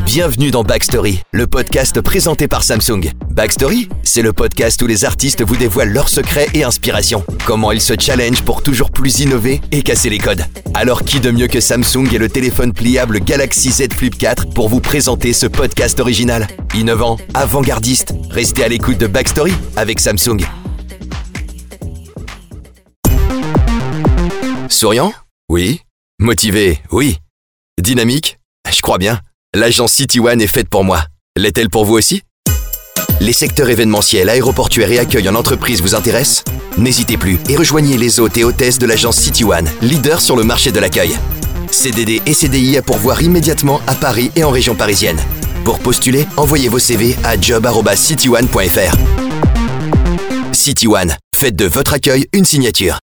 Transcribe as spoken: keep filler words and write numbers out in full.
Bienvenue dans Backstory, le podcast présenté par Samsung. Backstory, c'est le podcast où les artistes vous dévoilent leurs secrets et inspirations. Comment ils se challengent pour toujours plus innover et casser les codes. Alors qui de mieux que Samsung et le téléphone pliable Galaxy Z Flip quatre pour vous présenter ce podcast original. Innovant, avant-gardiste, restez à l'écoute de Backstory avec Samsung. Souriant ? Oui. Motivé ? Oui. Dynamique ? Je crois bien. L'agence City One est faite pour moi. L'est-elle pour vous aussi ? Les secteurs événementiels, aéroportuaires et accueil en entreprise vous intéressent ? N'hésitez plus et rejoignez les hôtes et hôtesses de l'agence City One, leader sur le marché de l'accueil. C D D et C D I à pourvoir immédiatement à Paris et en région parisienne. Pour postuler, envoyez vos C V à job arobase city one point f r. City One, faites de votre accueil une signature.